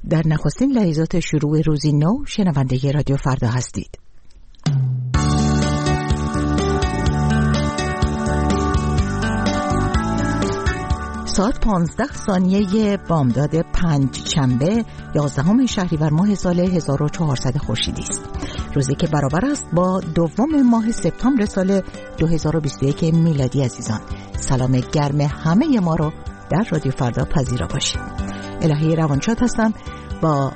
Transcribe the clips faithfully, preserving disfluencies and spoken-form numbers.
در نخستین لحظات شروع روزی نو شنونده رادیو فردا هستید. ساعت پانزده ثانیه بامداد پنج شنبه یازدهم شهریور ماه سال هزار و چهارصد خورشیدی است. روزی که برابر است با دوم ماه سپتامبر سال دو هزار و بیست و یک میلادی. عزیزان، سلام گرم همه ما رو در رادیو فردا پذیرا باشید. الهی روانشاد هستم، با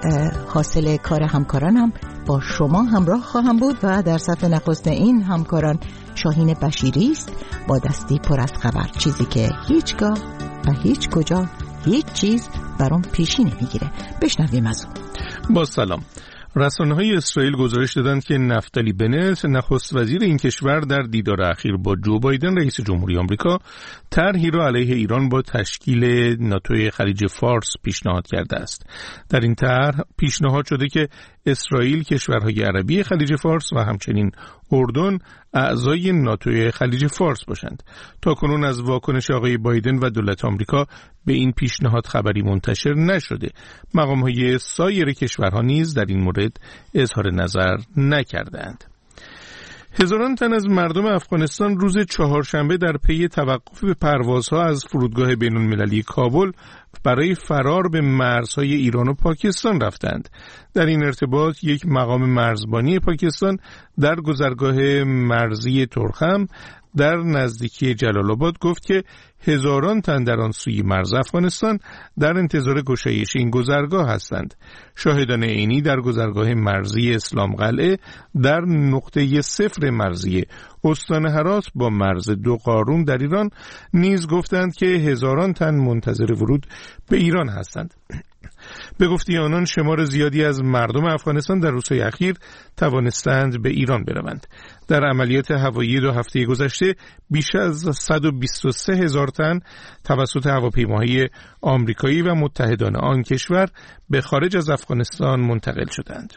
حاصل کار همکارانم با شما همراه خواهم بود و در صف نخست این همکاران شاهین بشیری است با دستی پر از خبر، چیزی که هیچگاه و هیچ کجا هیچ چیز برام پیشی نمیگیره. بشنویم از اون. با سلام. رسانه‌های اسرائیل گزارش دادند که نفتالی بنت، نخست وزیر این کشور، در دیدار اخیر با جو بایدن رئیس جمهوری آمریکا طرحی را علیه ایران با تشکیل ناتو خلیج فارس پیشنهاد کرده است. در این طرح پیشنهاد شده که اسرائیل، کشورهای عربی خلیج فارس و همچنین اردن اعضای ناتو خلیج فارس باشند. تاکنون از واکنش آقای بایدن و دولت آمریکا به این پیشنهاد خبری منتشر نشده. مقام‌های سایر کشورها نیز در این مورد اظهار نظر نکردند. هزاران تن از مردم افغانستان روز چهارشنبه در پی توقف پروازها از فرودگاه بین‌المللی کابل برای فرار به مرزهای ایران و پاکستان رفتند. در این ارتباط یک مقام مرزبانی پاکستان در گذرگاه مرزی ترخم در نزدیکی جلال آباد گفت که هزاران تن در آن سوی مرز افغانستان در انتظار گشایش این گذرگاه هستند. شاهدان عینی در گذرگاه مرزی اسلام قلعه در نقطه صفر مرزی استان هرات با مرز دو قارون در ایران نیز گفتند که هزاران تن منتظر ورود به ایران هستند. به گفته آنان شمار زیادی از مردم افغانستان در روزهای اخیر توانستند به ایران بروند. در عملیات هوایی دو هفته گذشته بیش از صد و بیست و سه هزار تن توسط هواپیماهای آمریکایی و متحدان آن کشور به خارج از افغانستان منتقل شدند.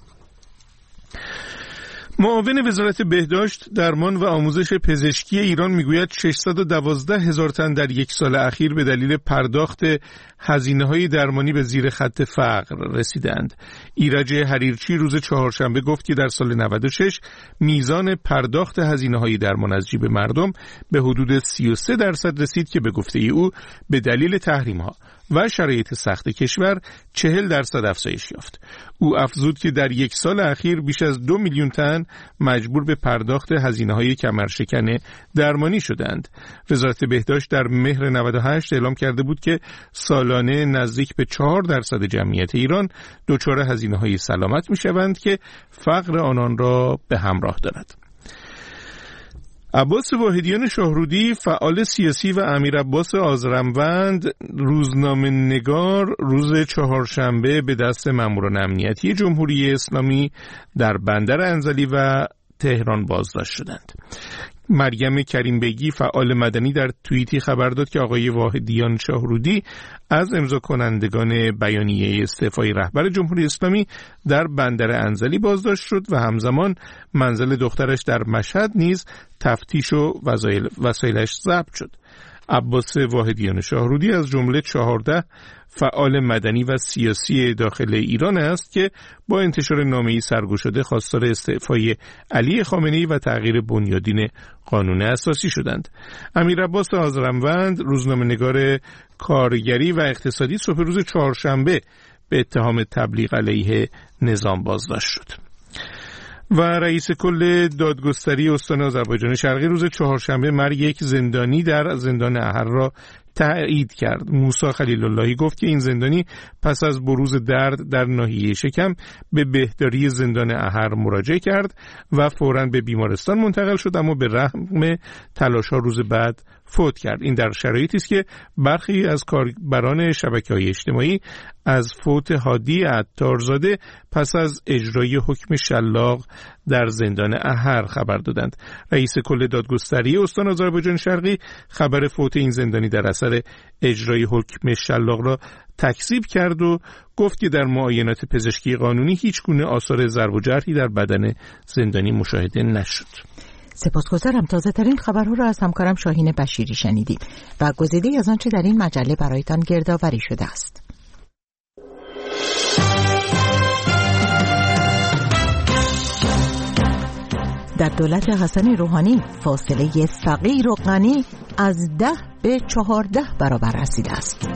معاون وزارت بهداشت، درمان و آموزش پزشکی ایران میگوید ششصد و دوازده هزار تن در یک سال اخیر به دلیل پرداخت هزینه‌های درمانی به زیر خط فقر رسیدند. ایرج حریرچی روز چهارشنبه گفت که در سال نود و شش میزان پرداخت هزینه‌های درمان از جیب مردم به حدود سی و سه درصد رسید که به گفته او به دلیل تحریم‌ها و شرایط سخت کشور چهل درصد افزایش یافت. او افزود که در یک سال اخیر بیش از دو میلیون تن مجبور به پرداخت هزینه‌های کمرشکن درمانی شدند. وزارت بهداشت در مهر نود و هشت اعلام کرده بود که سالانه نزدیک به چهار درصد جمعیت ایران دچار هزینه‌های سلامت می‌شوند که فقر آنان را به همراه دارد. عباس واحدیان شاهرودی، فعال سیاسی و امیر عباس آذرموند، روزنامه نگار، روز چهارشنبه به دست ماموران امنیتی جمهوری اسلامی در بندر انزلی و تهران بازداشت شدند. مریم کریم بیگی، فعال مدنی، در توییتی خبر داد که آقای واحدیان شاهرودی از امضا کنندگان بیانیه استعفای رهبر جمهوری اسلامی در بندر انزلی بازداشت شد و همزمان منزل دخترش در مشهد نیز تفتیش و وسایلش ضبط شد. عباس واحدیان شاهرودی از جمله چهارده فعال مدنی و سیاسی داخل ایران است که با انتشار نامه‌ای سرگشاده خواستار استعفای علی خامنه‌ای و تغییر بنیادین قانون اساسی شدند. امیر عباس آذرموند، روزنامه‌نگار کارگری و اقتصادی، صبح روز چهارشنبه به اتهام تبلیغ علیه نظام بازداشت شد. و رئیس کل دادگستری استان آذربایجان شرقی روز چهارشنبه مرگ یک زندانی در زندان احر را تایید کرد. موسی خلیل اللهی گفت که این زندانی پس از بروز درد در ناحیه شکم به بهداری زندان احر مراجعه کرد و فوراً به بیمارستان منتقل شد، اما به رغم تلاش‌ها روز بعد فوت کرد. این در شرایطی است که برخی از کاربران شبکه‌های اجتماعی از فوت هادی عطارزاده پس از اجرای حکم شلاق در زندان احر خبر دادند. رئیس کل دادگستری استان آذربایجان شرقی خبر فوت این زندانی در اثر اجرای حکم شلاق را تکذیب کرد و گفت که در معاینات پزشکی قانونی هیچ گونه آثار ضرب و جرحی در بدن زندانی مشاهده نشد. سپاسگزارم. تازه ترین خبرها را از همکارم شاهین بشیری شنیدید و گزیده‌ای از آنچه در این مجله برایتان گردآوری شده است. دولت حسن روحانی فاصله فقیر و غنی از ده به چهارده برابر رسیده است.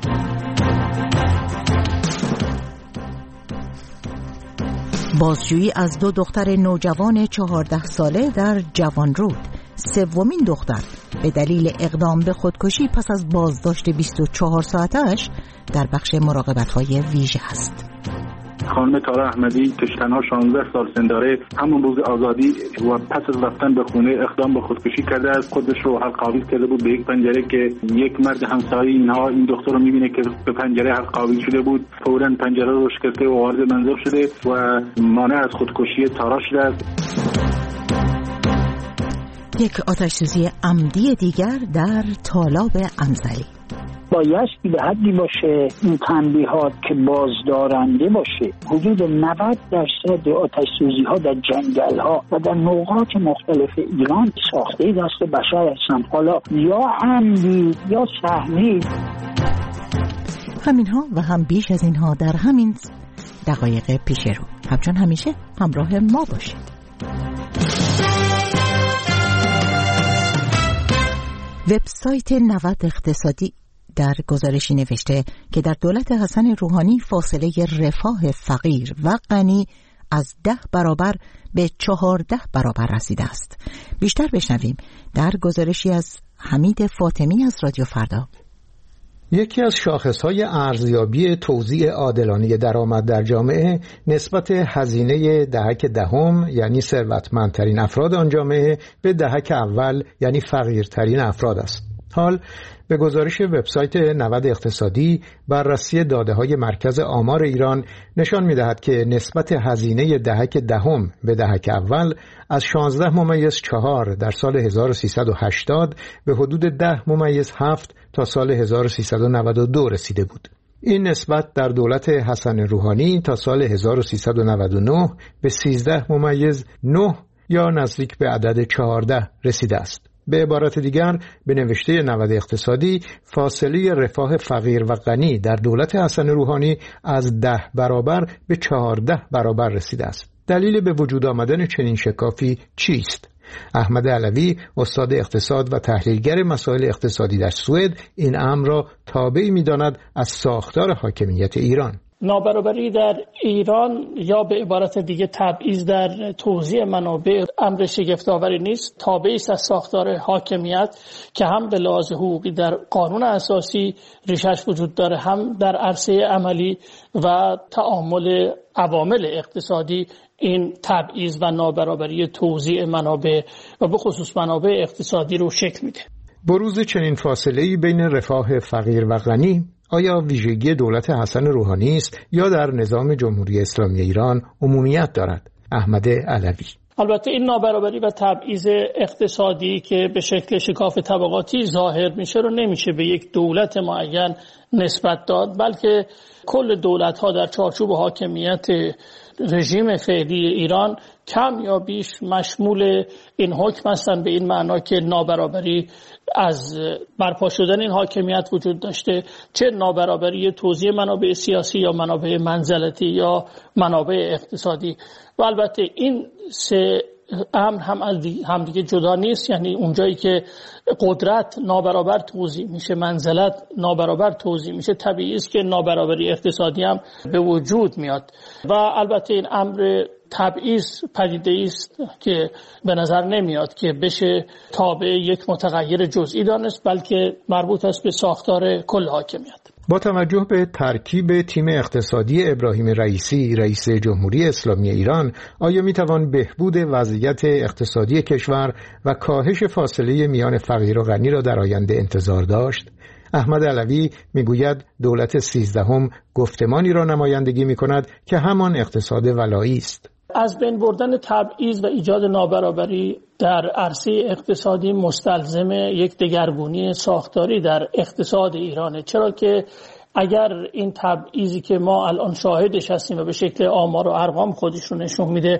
بازجویی از دو دختر نوجوان چهارده ساله در جوانرود، سومین دختر به دلیل اقدام به خودکشی پس از بازداشت بیست و چهار ساعتش در بخش مراقبت‌های ویژه است. خانم تارا احمدی که تنها شانزده سال سن داره، همون روز آزادی و پس از رفتن به خونه اقدام به خودکشی کرده است. خودش رو حلق‌آویز کرده بود به یک پنجره که یک مرد همسایه اینها این دختر رو می‌بینه که به پنجره حلق‌آویز شده بود، فوراً پنجره رو شکسته و وارد منزل شده و مانع از خودکشی تارا شده است. یک آتش‌سوزی عمدی دیگر در تالاب امزلی. بایستی به حدی باشه این تنبیهات که بازدارنده باشه. حدود نود درصد آتش‌سوزی ها در جنگل ها و در نقاط مختلف ایران ساخته دست بشر هستند، حالا یا عمدی یا سهمی. همین ها و هم بیش از اینها در همین دقایق پیش رو. همچون همیشه همراه ما باشید. وبسایت نود اقتصادی در گزارشی نوشته که در دولت حسن روحانی فاصله رفاه فقیر و غنی از ده برابر به چهارده برابر رسیده است. بیشتر بشنویم در گزارشی از حمید فاطمی از رادیو فردا. یکی از شاخص‌های ارزیابی توزیع عادلانه درآمد در جامعه نسبت هزینه دهک دهم یعنی ثروتمندترین افراد آن جامعه به دهک اول یعنی فقیرترین افراد است. حال به گزارش وبسایت نود اقتصادی، بررسی داده‌های مرکز آمار ایران نشان می‌دهد که نسبت هزینه دهک دهم به دهک اول از شانزده ممیز چهار در سال هزار و سیصد و هشتاد به حدود ده ممیز هفت تا سال هزار و سیصد و نود و دو رسیده بود. این نسبت در دولت حسن روحانی تا سال هزار و سیصد و نود و نه به سیزده ممیز نه یا نزدیک به عدد چهارده رسیده است. به عبارت دیگر به نوشته نود اقتصادی فاصله رفاه فقیر و غنی در دولت حسن روحانی از ده برابر به چهارده برابر رسیده است. دلیل به وجود آمدن چنین شکافی چیست؟ احمد علوی استاد اقتصاد و تحلیلگر مسائل اقتصادی در سوئد این امر را تابعی می‌داند از ساختار حاکمیت ایران. نابرابری در ایران یا به عبارت دیگه تبعیض در توزیع منابع امر شگفت‌آوری نیست، تابعی است از ساختار حاکمیت که هم به لحاظ حقوقی در قانون اساسی ریشش وجود داره، هم در عرصه عملی و تعامل عوامل اقتصادی این تبعیض و نابرابری توزیع منابع و به خصوص منابع اقتصادی رو شکل میده. بروز چنین فاصله‌ای بین رفاه فقیر و غنی آیا ویژگی دولت حسن روحانی است یا در نظام جمهوری اسلامی ایران عمومیت دارد؟ احمد علوی: البته این نابرابری و تبعیض اقتصادی که به شکل شکاف طبقاتی ظاهر میشه رو نمیشه به یک دولت معین نسبت داد، بلکه کل دولت‌ها در چارچوب حاکمیت رژیم فعلی ایران کم یا بیش مشمول این حکم هستند، به این معنا که نابرابری از برپا شدن این حاکمیت وجود داشته، چه نابرابری توزیع منابع سیاسی یا منابع منزلتی یا منابع اقتصادی. و البته این سه امر هم هم دیگه جدا نیست، یعنی اونجایی که قدرت نابرابر توزیع میشه، منزلت نابرابر توزیع میشه، طبیعی است که نابرابری اقتصادی هم به وجود میاد. و البته این امر تبعیض پدیده است که به نظر نمیاد که بشه تابع یک متغیر جزئی دانست، بلکه مربوط است به ساختار کل حاکمیت. با توجه به ترکیب تیم اقتصادی ابراهیم رئیسی رئیس جمهوری اسلامی ایران، آیا میتوان بهبود وضعیت اقتصادی کشور و کاهش فاصله میان فقیر و غنی را در آینده انتظار داشت؟ احمد علوی میگوید دولت سیزدهم گفتمانی را نمایندگی میکند که همان اقتصاد ولایی است. از بین بردن تبعیض و ایجاد نابرابری در عرصه اقتصادی مستلزم یک دگرگونی ساختاری در اقتصاد ایرانه، چرا که اگر این تبعیضی که ما الان شاهدش هستیم و به شکل آمار و ارقام خودش رو نشون میده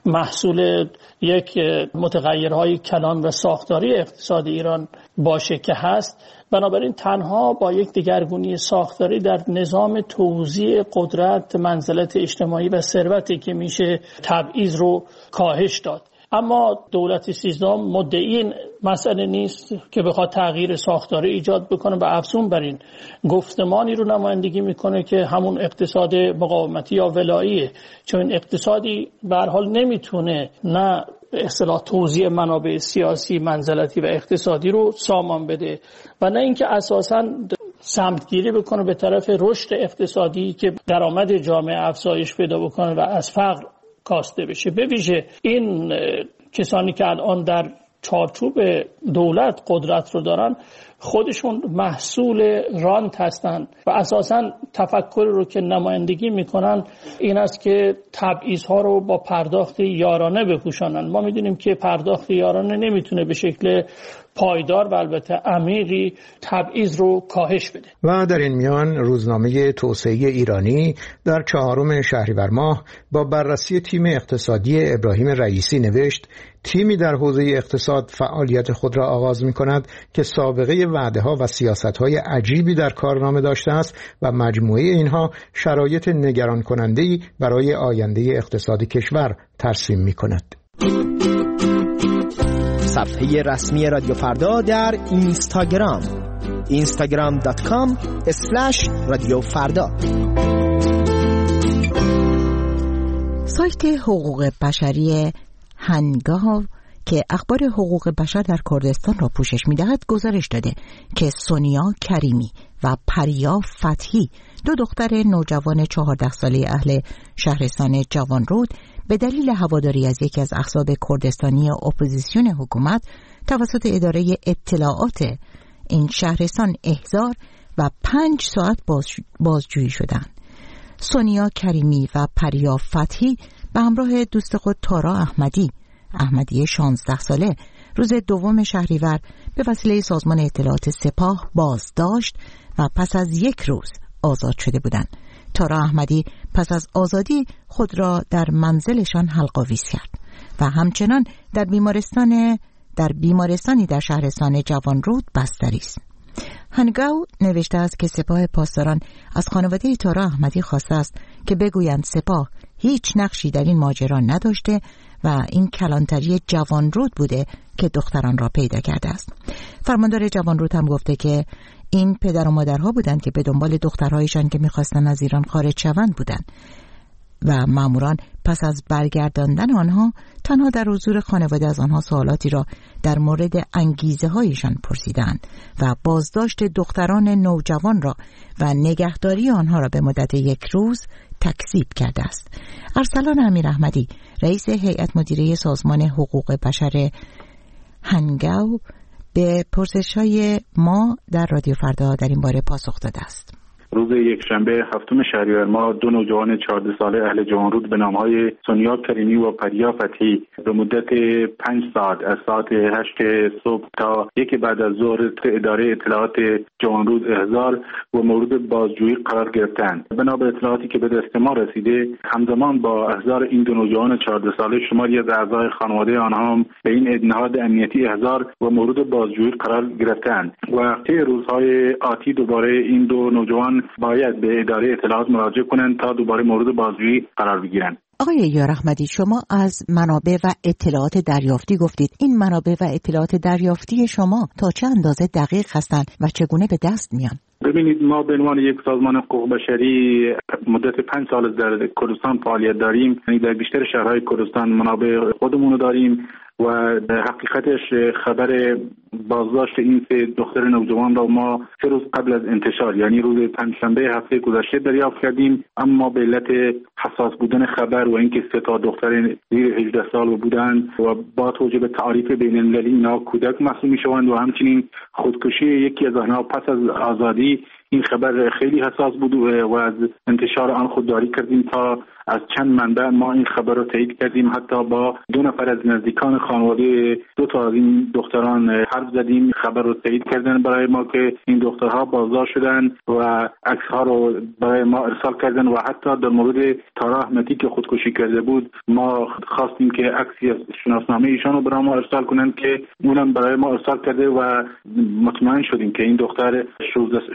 محصول یک متغیرهای کلان و ساختاری اقتصاد ایران باشه که هست، بنابراین تنها با یک دگرگونی ساختاری در نظام توزیع قدرت، منزلت اجتماعی و ثروتی که میشه تبعیض رو کاهش داد. اما دولت سیزدهم مدعی این مسئله نیست که بخواد تغییر ساختاری ایجاد بکنه و افزون بر این گفتمانی رو نمایندگی میکنه که همون اقتصاد مقاومتی یا ولاییه، چون اقتصادی به هر حال نمیتونه نه به اصطلاح توزیع منابع سیاسی، منزلتی و اقتصادی رو سامان بده و نه اینکه اساساً سمتگیری بکنه به طرف رشد اقتصادی که درآمد جامعه افزایش پیدا بکنه و از فقر کاسته بشه. به ویژه این کسانی که الان در چارچوب دولت قدرت رو دارن خودشون محصول رانت هستند و اساساً تفکر رو که نمایندگی میکنن این است که تبعیض‌ها رو با پرداخت یارانه بپوشانن. ما میدونیم که پرداخت یارانه نمیتونه به شکل پایدار و البته عمیقی تبعیض رو کاهش بده. و در این میان روزنامه توسعه ایرانی در چهارم شهریور ماه با بررسی تیم اقتصادی ابراهیم رئیسی نوشت تیمی در حوزه اقتصاد فعالیت خود را آغاز می کند که سابقه وعده‌ها و سیاست‌های عجیبی در کارنامه داشته است و مجموعه اینها شرایط نگران کننده‌ای برای آینده اقتصاد کشور ترسیم می کند. صفحه رسمی رادیو فردا در اینستاگرام اینستاگرام دات کام اسلش رادیو فردا. سایت حقوق بشری هنگاو که اخبار حقوق بشر در کردستان را پوشش می‌دهد گزارش داده که سونیا کریمی و پریا فتحی دو دختر نوجوان چهارده ساله اهل شهرستان جوانرود به دلیل هواداری از یکی از احزاب کردستانی اپوزیسیون حکومت توسط اداره اطلاعات این شهرستان احضار و پنج ساعت باز بازجویی شدند. سونیا کریمی و پریا فتحی به همراه دوست خود تارا احمدی احمدی شانزده ساله روز دوم شهریور به وسیله سازمان اطلاعات سپاه بازداشت و پس از یک روز آزاد شده بودند. تارا احمدی پس از آزادی خود را در منزلشان حلق‌آویز کرد و همچنان در بیمارستان در بیمارستانی در شهرستان جوانرود بستری است. هنگاو نوشته است که سپاه پاسداران از خانواده تارا احمدی خواسته است که بگویند سپاه هیچ نقشی در این ماجرا نداشته و این کلانتری جوانرود بوده که دختران را پیدا کرده است. فرماندار جوانرود هم گفته که این پدر و مادرها بودند که به دنبال دخترهایشان که می‌خواستند از ایران خارج شوند بودند و ماموران پس از برگرداندن آنها تنها در حضور خانواده از آنها سوالاتی را در مورد انگیزه هایشان پرسیدند و بازداشت دختران نوجوان را و نگهداری آنها را به مدت یک روز تکذیب کرده است. ارسلان امیر احمدی رئیس هیئت مدیره سازمان حقوق بشر هنگاو به پرسش‌های ما در رادیو فردا در این باره پاسخ داده است. روز یکشنبه هفتم شهریور ماه دو نوجوان چهارده ساله اهل جوانرود به نام‌های سونیا کریمی و پریا فتحی به مدت پنج ساعت از ساعت هشت صبح تا یک بعد از ظهر اداره اطلاعات جوانرود احضار و مورد بازجویی قرار گرفتند. بنا به اطلاعاتی که به دست ما رسیده همزمان با احضار این دو نوجوان چهارده ساله شماری از اعضای خانواده آنها هم به این نهاد امنیتی احضار و مورد بازجویی قرار گرفتند و طی روزهای آتی دوباره این دو نوجوان باید به اداره اطلاعات مراجعه کنند تا دوباره مورد بازجویی قرار بگیرند. آقای یار احمدی، شما از منابع و اطلاعات دریافتی گفتید. این منابع و اطلاعات دریافتی شما تا چه اندازه دقیق هستند و چگونه به دست میان؟ ببینید، ما به عنوان یک سازمان حقوق بشری مدت پنج سال در کردستان فعالیت داریم. یعنی در بیشتر شهرهای کردستان منابع خودمون داریم و حقیقتش خبر بازداشت این سه دختر نوجوان را ما سه روز قبل از انتشار، یعنی روز پنجشنبه هفته گذشته دریافت کردیم، اما به علت حساس بودن خبر و اینکه سه تا دختر زیر هجده سال بودند و با توجه به تعریف بین المللی اینا کودک محسوب میشوند و همچنین خودکشی یکی از آنها پس از آزادی، این خبر خیلی حساس بود و از انتشار آن خودداری کردیم. تا از چند منبع ما این خبر رو تایید کردیم، حتی با دو نفر از نزدیکان خانواده دو تا از این دختران حرف زدیم، خبر رو تایید کردن برای ما که این دخترها بازداشت شدن و عکس‌ها رو برای ما ارسال کردن و حتی در مورد تارا احمدی که خودکشی کرده بود ما خواستیم که عکسی از شناسنامه ایشان رو برای ما ارسال کنن که اونم برای ما ارسال کرده و مطمئن شدیم که این دختر شانزده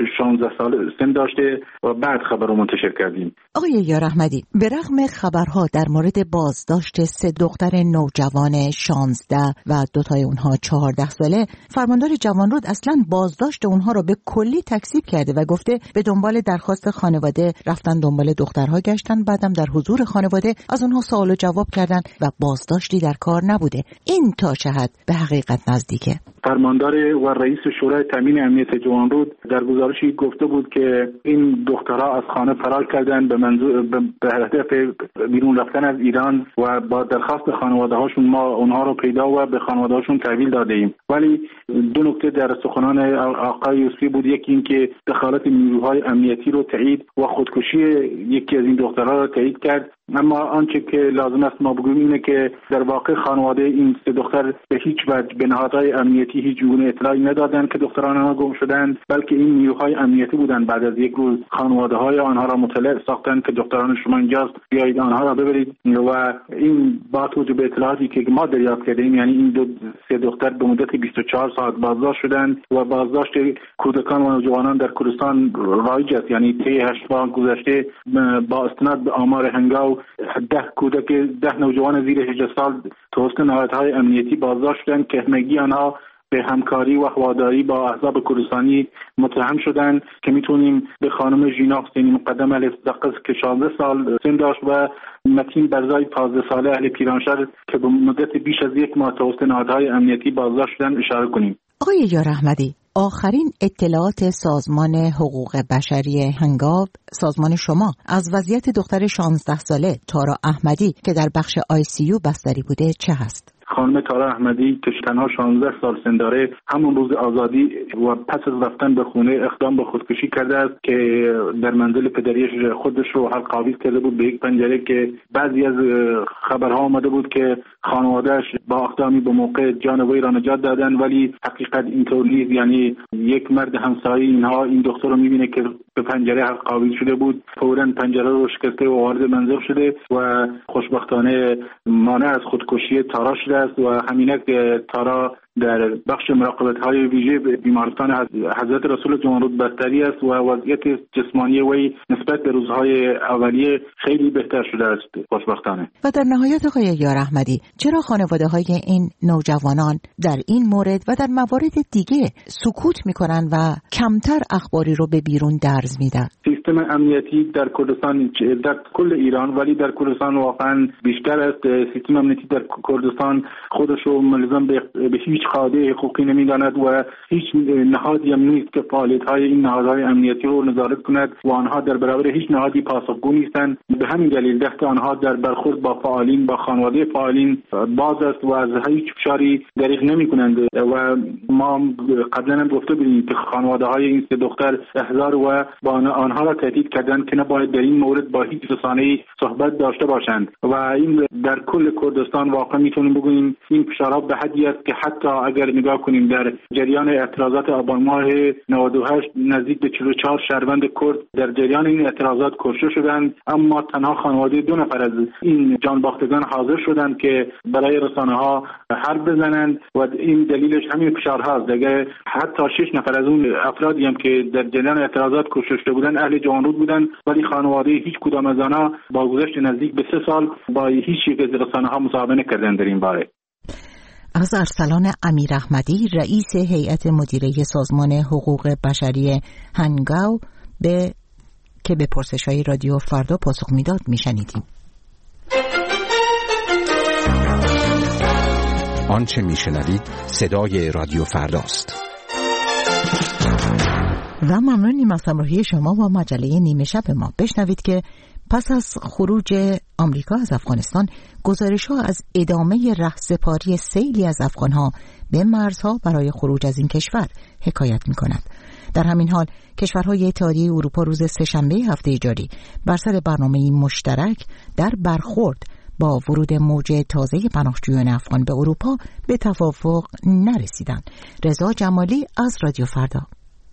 شانزده سال سن داشته و بعد خبر رو منتشر کردیم. آقای یار احمدی، به رغم خبرها در مورد بازداشت سه دختر نوجوان شانزده و دوتای اونها چهارده ساله، فرماندار جوانرود اصلا بازداشت اونها رو به کلی تکذیب کرده و گفته به دنبال درخواست خانواده رفتن دنبال دخترها گشتن، بعدم در حضور خانواده از اونها سوال و جواب کردن و بازداشتی در کار نبوده. این تا چه حد به حقیقت نزدیکه؟ فرماندار و رئیس شورای تامین امنیت جوانرود در گزارشی گفته بود که این دخترها از خانه فرار کردن به منظور به هدف بیرون رفتن از ایران و با درخواست خانواده هاشون ما اونها رو پیدا و به خانواده هاشون تحویل داده ایم. ولی دو نکته در سخنان آقای یوسفی بود. یکی این که دخالت نیروهای امنیتی رو تایید و خودکشی یکی از این دخترها رو تایید کرد. اما آنچه که لازم است ما بگوییم اینه که در واقع خانواده این سه دختر به هیچ وجه به نهادهای امنیتی هیچ گونه اطلاعی ندادند که دختران آنها گم شدند، بلکه این نیروهای امنیتی بودند بعد از یک روز خانواده های آنها را مطلع ساختند که دختران شما اینجاست، بیایید آنها را ببرید. و این با توجه به اطلاعاتی که ما دریافت کردیم، یعنی این دو سه دختر به مدت بیست و چهار ساعت بازداشت شدند و بازداشت کودکان و نوجوانان در کردستان رایج است. یعنی طی هشت ماه گذشته با استناد به آمار هنگاو ده کودک ده نوجوان زیر هجده سال توسط نهادهای امنیتی بازداشت شدند که همگی آنها به همکاری و هواداری با احزاب کردستانی متهم شدند که میتونیم به خانم ژینا حسینی مقدم الفزقز که شانزده سال سن داشت و متین برزای پانزده ساله اهل پیرانشهر که به مدت بیش از یک ماه توسط نهادهای امنیتی بازداشت شدند اشاره کنیم. آقای یار احمدی، آخرین اطلاعات سازمان حقوق بشری هنگاو، سازمان شما، از وضعیت دختر شانزده ساله تارا احمدی که در بخش آی سی یو بستری بوده چه هست؟ خانم تارا احمدی که تنها شانزده سال سن داره، همون روز آزادی و پس از رفتن به خونه اقدام به خودکشی کرده است که در منزل پدریش خودش رو حلق آویز کرده بود به یک پنجره که بعضی از خبرها آمده بود که خانواده‌اش با اقدامی به موقع جان وی را نجات دادن، ولی حقیقت اینطور نیست. یعنی یک مرد همسایه اینها این دختر رو میبینه که به پنجره حلق آویز شده بود، فوراً پنجره رو شکسته و وارد منزل شده و خوشبختانه مانع از خودکشی تارا شده است و همینک تارا در بخش مراقبت‌های ویژه بیمارستان حضرت رسول جوانرود بستری است و وضعیت جسمانی وی نسبت به روزهای اولیه خیلی بهتر شده است خوشبختانه. و در نهایت آقای یار احمدی، چرا خانواده‌های این نوجوانان در این مورد و در موارد دیگه سکوت می‌کنن و کمتر اخباری رو به بیرون درز میدن؟ سیستم امنیتی در کردستان، در کل ایران ولی در کردستان واقعا بیشتر است. سیستم امنیتی در کردستان خودش رو ملزم به هیچ قاعده حقوقی نمی‌داند و هیچ نهادی هم نیست که فعالیت‌های این نهادهای امنیتی رو نظارت کند و آنها در برابر هیچ نهادی پاسخگو نیستند. به همین دلیل دست آنها در برخورد با فعالین، با خانواده فعالین باز است و از هیچ فشاری دریغ نمی‌کنند و ما قبلا هم گفته بودیم که خانواده‌های این سه دختر احضار و با آنها را تهدید کردند که نباید در این مورد با هیچ رسانه‌ای صحبت داشته باشند و این در کل کردستان واقعا میتونیم بگوییم این فشارها به حدی است که حتی اگر نگاه کنیم در جریان اعتراضات آبان ماه نود و هشت نزدیک به چهل و چهار شهروند کرد در جریان این اعتراضات کشته شدند، اما تنها خانواده دو نفر از این جانباختگان حاضر شدند که برای رسانه‌ها حرف بزنند و این دلیلش همین فشارهاست. دیگه حتی شش نفر از اون افرادی هم که در جریان اعتراضات کشته شده بودند اهل جوانرود بودند، ولی خانواده هیچ کدام از آنها با گذشت نزدیک به سه سال با هیچ یک از رسانه‌ها مصاحبه نکردند در این باره. از ارسلان امیر احمدی، رئیس هیئت مدیره سازمان حقوق بشری هنگاو به که به پرسش‌های رادیو فردا پاسخ میداد میشنیدیم. آنچه میشنوید صدای رادیو فرداست. و ممنونیم از همراهی شما با مجله نیمه شب ما. بشنوید که پس از خروج آمریکا از افغانستان، گزارش‌ها از ادامه رهسپاری سیلی از افغان‌ها به مرزها برای خروج از این کشور حکایت می‌کند. در همین حال کشورهای اتحادیه اروپا روز سه‌شنبه هفته جاری بر سر برنامه‌ای مشترک در برخورد با ورود موج تازه پناهجویان افغان به اروپا به توافق نرسیدند. رضا جمالی از رادیو فردا.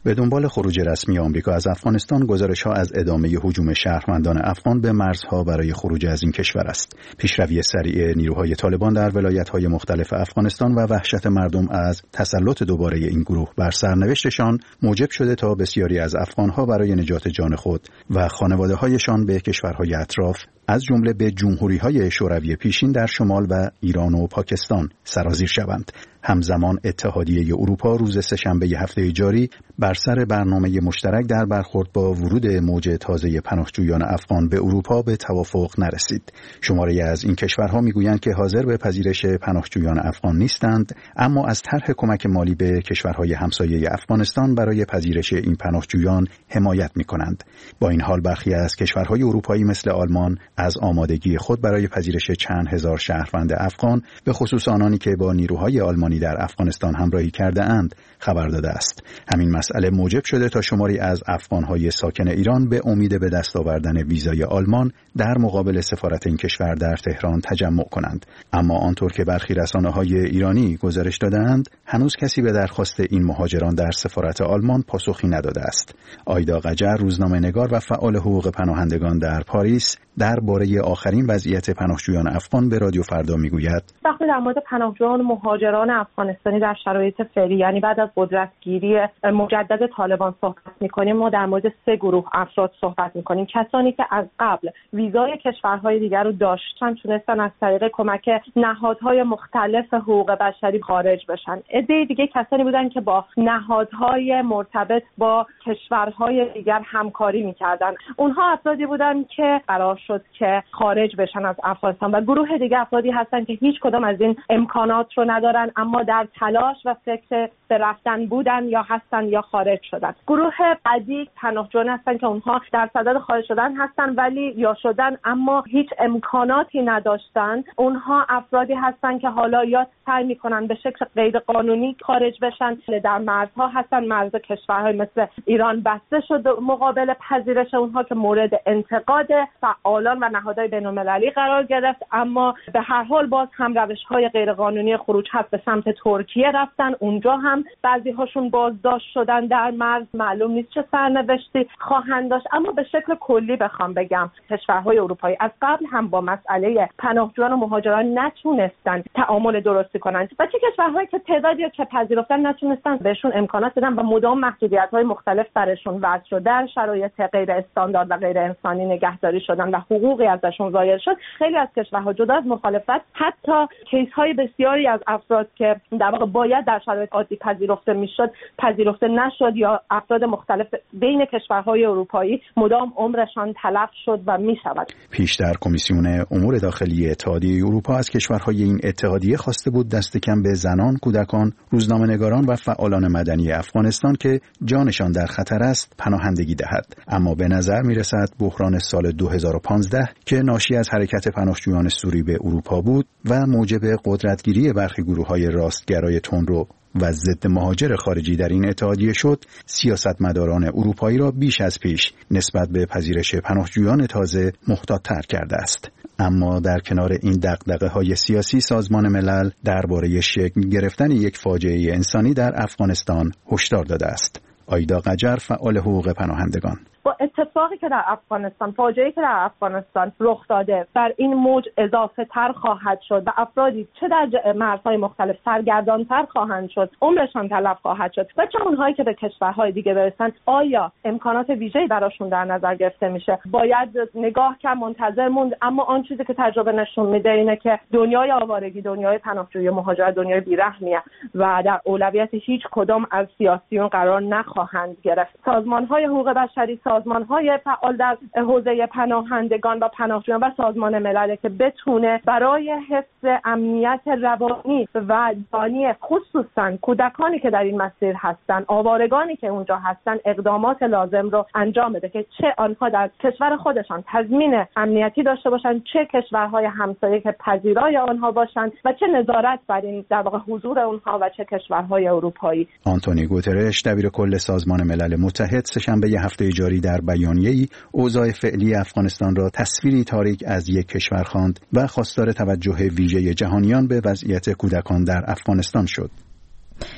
به دنبال خروج رسمی آمریکا از افغانستان، گزارش‌ها از ادامه هجوم شهروندان افغان به مرزها برای خروج از این کشور است. پیشروی سریع نیروهای طالبان در ولایت‌های مختلف افغانستان و وحشت مردم از تسلط دوباره این گروه بر سرنوشتشان موجب شده تا بسیاری از افغان‌ها برای نجات جان خود و خانواده‌هایشان به کشورهای اطراف از جمله به جمهوری‌های شوروی پیشین در شمال و ایران و پاکستان سرازیر شوند. همزمان اتحادیه اروپا روز سه‌شنبه هفته جاری بر سر برنامه مشترک در برخورد با ورود موج تازه پناهجویان افغان به اروپا به توافق نرسید. شماری از این کشورها میگویند که حاضر به پذیرش پناهجویان افغان نیستند، اما از طرح کمک مالی به کشورهای همسایه افغانستان برای پذیرش این پناهجویان حمایت می‌کنند. با این حال برخی از کشورهای اروپایی مثل آلمان از آمادگی خود برای پذیرش چند هزار شهروند افغان، به خصوص آنانی که با نیروهای آلمانی در افغانستان همراهی کرده اند، خبر داده است. همین مسئله موجب شده تا شماری از افغان‌های ساکن ایران به امید به دست آوردن ویزای آلمان در مقابل سفارت این کشور در تهران تجمع کنند. اما آنطور که برخی رسانه‌های ایرانی گزارش داده‌اند، هنوز کسی به درخواست این مهاجران در سفارت آلمان پاسخی نداده است. آیدا قجر، روزنامه‌نگار و فعال حقوق پناهندگان در پاریس، درباره آخرین وضعیت پناهجویان افغان به رادیو فردا میگوید: وقتی در مورد پناهجویان و مهاجران افغانستانی در شرایط فعلی، یعنی بعد از قدرتگیری مجدد طالبان صحبت می‌کنیم، ما در مورد سه گروه افراد صحبت می‌کنیم. کسانی که از قبل ویزای کشورهای دیگر رو داشتن، تونستن از طریق کمک نهادهای مختلف حقوق بشری خارج بشن. عده دیگه کسانی بودن که با نهادهای مرتبط با کشورهای دیگر همکاری می‌کردن. اونها افرادی بودن که قرار شد که خارج بشن از افغانستان، و گروه دیگه افرادی هستن که هیچ کدام از این امکانات رو ندارن، اما در تلاش و فکر به رفتن بودن یا هستن یا خارج شدن. گروه بعدی پناهجویان هستن که اونها در صدد خارج شدن هستن ولی یا شدن اما هیچ امکاناتی نداشتن. اونها افرادی هستن که حالا یا سعی میکنن به شکل غیر قانونی خارج بشن، در مرزها هستن. مرز کشورهای مثل ایران بسته شد مقابل پذیرش اونها که مورد انتقاد فعالان و نهادهای بین‌المللی قرار گرفت، اما به هر حال باز هم روش‌های غیرقانونی خروج هست به سمت ترکیه رفتن. اونجا هم بعضی هاشون بازداشت شدن در مرز، معلوم نیست چه سرنوشتی خواهند داشت. اما به شکل کلی بخوام بگم، کشورهای اروپایی از قبل هم با مسئله پناهجویان و مهاجران نتونستن تعامل درستی کنن، و چه کشورهایی که تعدادی که پذیرفتن نتونستن بهشون امکانات بدن و مدام محدودیت‌های مختلف برشون وضع شد، در شرایط غیر استاندارد و غیر انسانی نگهداری شدن و حقوقی ازشون ضایع شد. خیلی از کشورها جدا از مخالفت، حتی کیس‌های بسیاری از افراد که در واقع باید در شرایط عادی پذیرفته میشد پذیرفته نشد، یا افراد مختلف بین کشورهای اروپایی مدام عمرشان تلف شد و میشود. پیشتر کمیسیون امور داخلی اتحادیه اروپا از کشورهای این اتحادیه خواسته بود دست کم به زنان، کودکان، روزنامه‌نگاران و فعالان مدنی افغانستان که جانشان در خطر است پناهندگی دهد. اما به نظر میرسد بحران سال دو هزار و پانزده که ناشی از حرکت پناهجویان سوری به اروپا بود و موجب قدرتگیری برخی گروه‌های راستگرای تندرو و ضد مهاجر خارجی در این اتحادیه شد، سیاستمداران اروپایی را بیش از پیش نسبت به پذیرش پناهجویان تازه محتاط‌تر کرده است. اما در کنار این دغدغه‌های سیاسی، سازمان ملل درباره شکل گرفتن یک فاجعه انسانی در افغانستان هشدار داده است. آیدا قجر، فعال حقوق پناهندگان: با اتفاقی که در افغانستان، فاجعه‌ای که در افغانستان رخ داده، بر این موج اضافه تر خواهد شد و افرادی چه در مرزهای مختلف سرگردان تر خواهند شد، عمرشان تلف خواهد شد، و چه اونهایی که به کشورهای دیگه برسن، آیا امکانات ویژه‌ای براشون در نظر گرفته میشه؟ باید نگاه کرد، منتظر موند. اما آن چیزی که تجربه نشون میده اینه که دنیای آوارگی، دنیای پناهجویی و مهاجرت دنیای بی‌رحمیه و در اولویت هیچ کدام از سیاسیون قرار نخواهند گرفت. سازمان‌های حقوق بشری، سازمان‌های فعال در حوزه پناهندگان و پناهجویان و سازمان ملل که بتونه برای حفظ امنیت روانی و جانی خصوصاً کودکانی که در این مسیر هستن، آوارگانی که اونجا هستن، اقدامات لازم رو انجام بده که چه آنها در کشور خودشان تضمین امنیتی داشته باشن، چه کشورهای همسایه که پذیرای آنها باشن و چه نظارت بر این در واقع حضور اونها و چه کشورهای اروپایی. آنتونی گوترش، دبیر کل سازمان ملل متحد، سه‌شنبه هفته جاری در بیانیه‌ای اوضاع فعلی افغانستان را تصویری تاریک از یک کشور خواند و خواستار توجه ویژه جهانیان به وضعیت کودکان در افغانستان شد.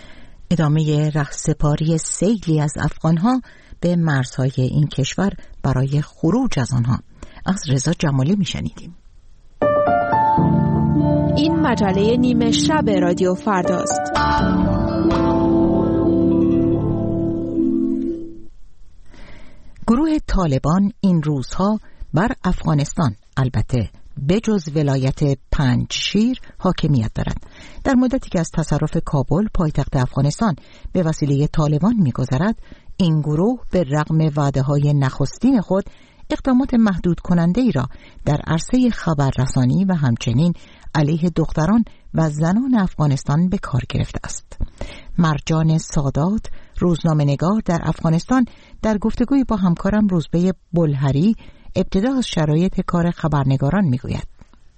ادامه رهسپاری سیلی از افغانها به مرزهای این کشور برای خروج از آنها. از رضا جمالی میشنیدیم. این مجله نیمه شب رادیو فرداست. گروه طالبان این روزها بر افغانستان، البته بجز ولایت پنجشیر، حاکمیت دارد. در مدتی که از تصرف کابل پایتخت افغانستان به وسیله طالبان می‌گذرد، این گروه به رغم وعده‌های نخستین خود اقدامات محدود کننده ای را در عرصه خبررسانی و همچنین علیه دختران و زنان افغانستان به کار گرفته است. مرجان سادات، روزنامه‌نگار در افغانستان، در گفتگوی با همکارم روزبه بلهری ابتدا از شرایط کار خبرنگاران میگوید.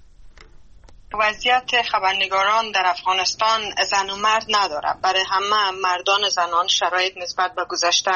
وضعیت خبرنگاران در افغانستان زن و مرد نداره. برای همه مردان زنان شرایط نسبت به گذشته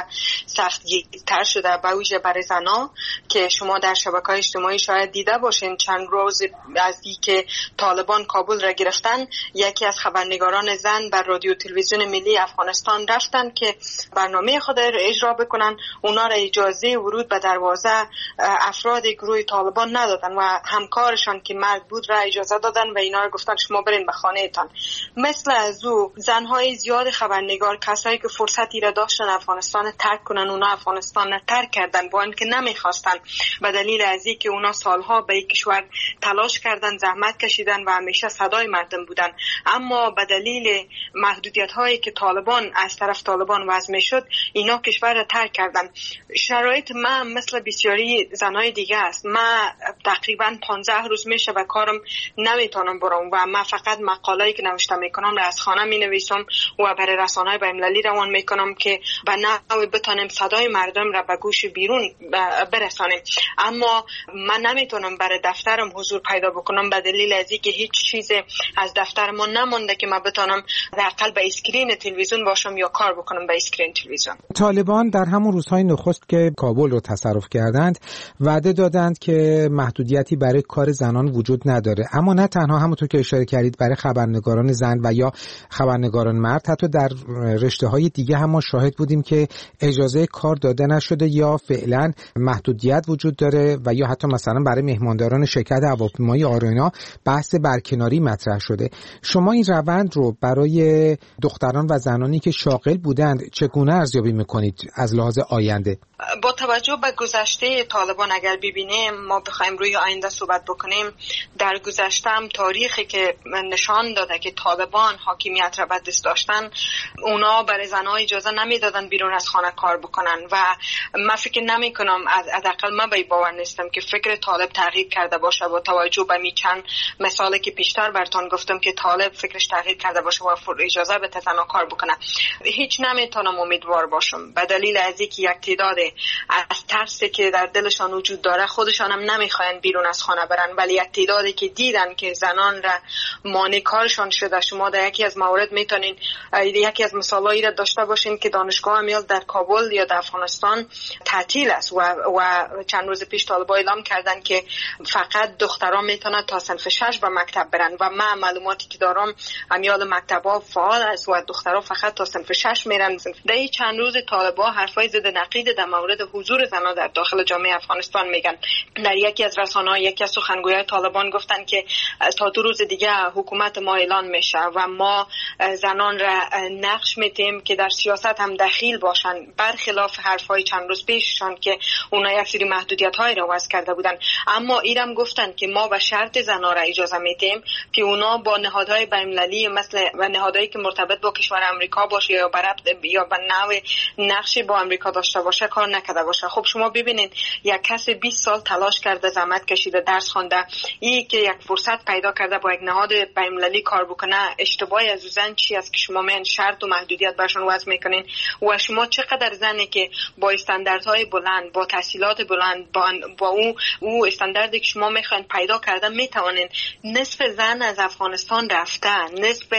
سخت‌تر شده، به ویژه برای زنان که شما در شبکه‌های اجتماعی شاید دیده باشین. چند روز از اینکه طالبان کابل را گرفتن، یکی از خبرنگاران زن بر رادیو تلویزیون ملی افغانستان رفتن که برنامه خود را اجرا بکنن. اونا را اجازه ورود به دروازه افراد گروه طالبان ندادن و همکارشان که مرد بود را اجازه دادن و اینا رو گفتن شما برین به خانه‌تان. مثل از او زنهای زیاد خبرنگار، کسایی که فرصتی را داشتن افغانستان ترک کنن، اونا افغانستان را ترک کردن با اینکه نمیخواستن، به دلیل از اینکه اونا سالها به یک کشور تلاش کردن، زحمت کشیدن و همیشه صدای مردم بودن، اما به دلیل محدودیت‌هایی که طالبان از طرف طالبان وضع می‌شد، اینا کشور را ترک کردن. شرایط ما مثل بسیاری زنای دیگه است. ما تقریبا پانزده روز میشه و کارم نمیتونم برام و من فقط مقاله‌ای که نوشته میکنم را از خانه مینویسم و برای رسانه‌های بین‌المللی روان میکنم که به نحوی بتونیم صدای مردم را به گوش بیرون برسانیم. اما من نمیتونم برای دفترم حضور پیدا بکنم به دلیل از اینکه هیچ چیز از دفتر ما نمونده که من بتونم حداقل به اسکرین تلویزیون باشم یا کار بکنم به اسکرین تلویزیون. طالبان در همون روزهای نخست که کابل رو تصرف کردند وعده دادند که محدودیتی برای کار زنان وجود نداره، اما نه تنها همونطور که اشاره کردید برای خبرنگاران زن و یا خبرنگاران مرد، حتی در رشته‌های دیگه هم ما شاهد بودیم که اجازه کار داده نشده یا فعلا محدودیت وجود داره و یا حتی مثلا برای مهمانداران شرکت هواپیمایی آریانا بحث برکناری مطرح شده. شما این روند رو برای دختران و زنانی که شاغل بودند چگونه ارزیابی میکنید از لحاظ آینده؟ با توجه به گذشته طالبان اگر ببینیم، ما بخوایم روی آینده صحبت بکنیم، در گذشته هم تاریخی که نشان داده که طالبان حاکمیت را به دست داشتن، اونا برای زنها اجازه نمیدادن بیرون از خانه کار بکنن و من فکر نمی کنم، حداقل من به باور نیستم که فکر طالب تغییر کرده باشه با توجه به می چند مثالی که پیشتر براتون گفتم که طالب فکرش تغییر کرده باشه و اجازه بده زنها کار بکنه. هیچ نمیتونم امیدوار باشم به دلیل از اینکه یک تعداد از ترسی که در دلشان وجود داره خودشان هم نمیخواین بیرون از خانه برن، ولی یک تعدادی که دیدن که زنان را مانع کارشان شده. شما در یکی از موارد میتونین یکی از مثالایی را داشته باشین که دانشگاه امیال در کابل یا در افغانستان تعطیل است و و چند روز پیش طالبان اعلام کردن که فقط دختران میتونن تا صنف شش به مکتب برن و من معلوماتی که دارم امیال مکتب‌ها فعال است و دختران فقط تا صنف شش میرن. در این چند روز طالبان حرفای ضد نقیض در مورد حضور زنان در داخل جامعه افغانستان میگن. در یکی از رسانه‌ها یکی از سخنگویان طالبان گفتن که تا دو روز دیگه حکومت ما اعلان میشه و ما زنان را نقش میتیم که در سیاست هم دخیل باشن، برخلاف حرفای چند روز پیششان که اونا یک سری محدودیت‌های را وضع کرده بودن. اما ایرم گفتن که ما به شرط زنان را اجازه میتیم که اونا با نهادهای بین‌المللی مثل و نهادهایی که مرتبط با کشور آمریکا باشه یا برابر یا به نوع نقشی با آمریکا داشته باشه کار نکرده باشه. خب شما ببینید یک کس بیست سال تلاش کرده، زحمت کشیده، درس خوانده، این که یک فرصت پیدا کرده با یک نهاد بین‌المللی کار بکنه، اشتباهی از زن چی است که شما من شرط و محدودیت برشون وضع میکنین؟ و شما چقدر زنی که با استانداردهای بلند، با تحصیلات بلند، با با او او استانداردی که شما میخواین پیدا کردن میتوانین. نصف زن از افغانستان رفته، نصف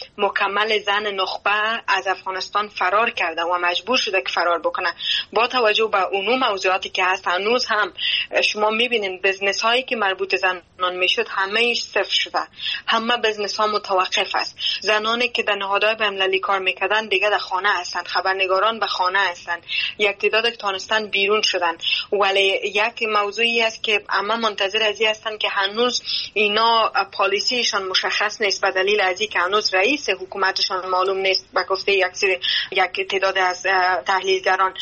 مکمل زن نخبه از افغانستان فرار کرده و مجبور شده که فرار بکنه. با توجه به اون موضوعاتی که هست، هنوز هم شما میبینین بزنس هایی که مربوط زنان میشد همه صفر شده. همه بزنس ها متوقف است. زنانی که در نهادهای بین‌المللی کار میکردن دیگه در خانه هستند، خبرنگاران به خانه هستند، یک تعداد تانستان بیرون شدن. ولی یک موضوعی است که همه منتظر از این هستند که هنوز اینا پالیسیشان مشخص نیست، به دلیل از اینکه هنوز رئیس حکومتشان معلوم نیست. به گفته یک سری یک تعداد از تحلیلگران